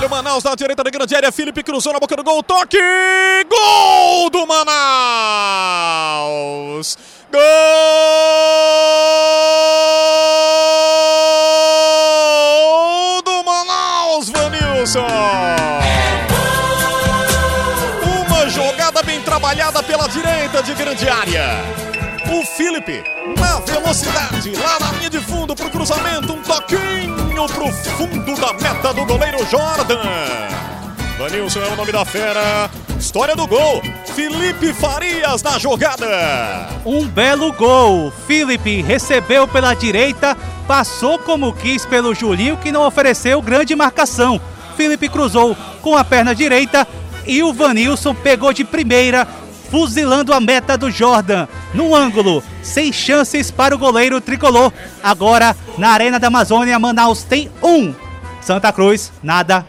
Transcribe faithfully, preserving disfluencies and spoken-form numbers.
Olha o Manaus na direita da grande área. Felipe cruzou na boca do gol. Toque! Gol do Manaus! Gol do Manaus, Vanilson! Uma jogada bem trabalhada pela direita de grande área. O Felipe, na velocidade, lá na linha de fundo pro cruzamento, um toquinho pro fundo da meta do goleiro Jordan. Vanilson é o nome da fera. História do gol, Felipe Farias na jogada. Um belo gol. Felipe recebeu pela direita, passou como quis pelo Julinho, que não ofereceu grande marcação. Felipe cruzou com a perna direita e o Vanilson pegou de primeira, fuzilando a meta do Jordan, no ângulo, sem chances para o goleiro tricolor. Agora, na Arena da Amazônia, Manaus tem um, Santa Cruz, nada.